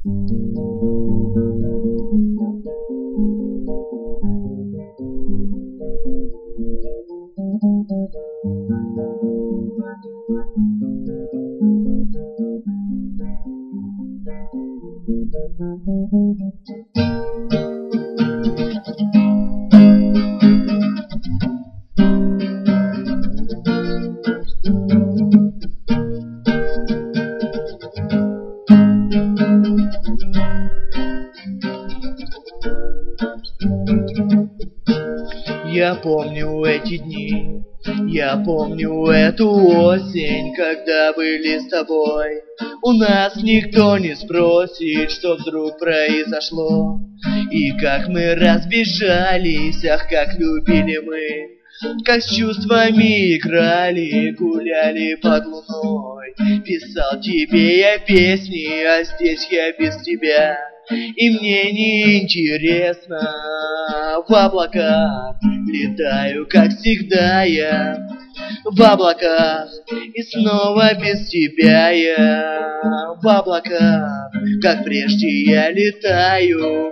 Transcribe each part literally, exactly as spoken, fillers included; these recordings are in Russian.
Я помню эти дни, я помню эту осень, когда были с тобой. У нас никто не спросит, что вдруг произошло. И как мы разбежались, ах, как любили мы, как с чувствами играли, гуляли под луной. Писал тебе я песни, а здесь я без тебя. И мне не интересно, в облаках летаю, как всегда я. В облаках, и снова без тебя я. В облаках, как прежде я летаю.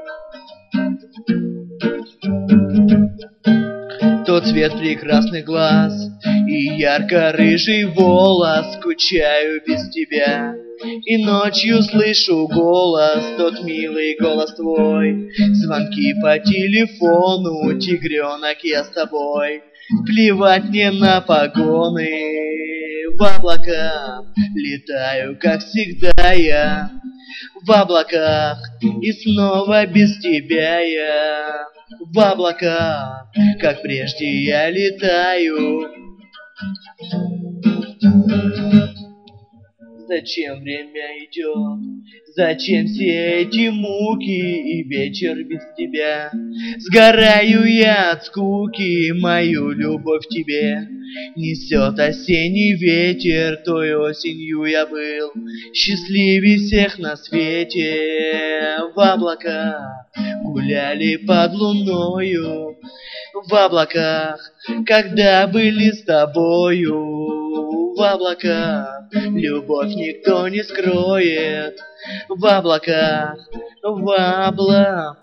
Тот цвет прекрасных глаз и ярко-рыжий волос, скучаю без тебя. И ночью слышу голос, тот милый голос твой. Звонки по телефону, тигренок, я с тобой. Плевать мне на погоны, в облаках летаю, как всегда я. В облаках, и снова без тебя я. В облаках, как прежде я летаю. Зачем время идет? Зачем все эти муки и вечер без тебя? Сгораю я от скуки, мою любовь к тебе несет осенний ветер. Той осенью я был счастливей всех на свете. В облаках гуляли под луною, в облаках, когда были с тобою. В облаках любовь никто не скроет. В облаках, в облаках.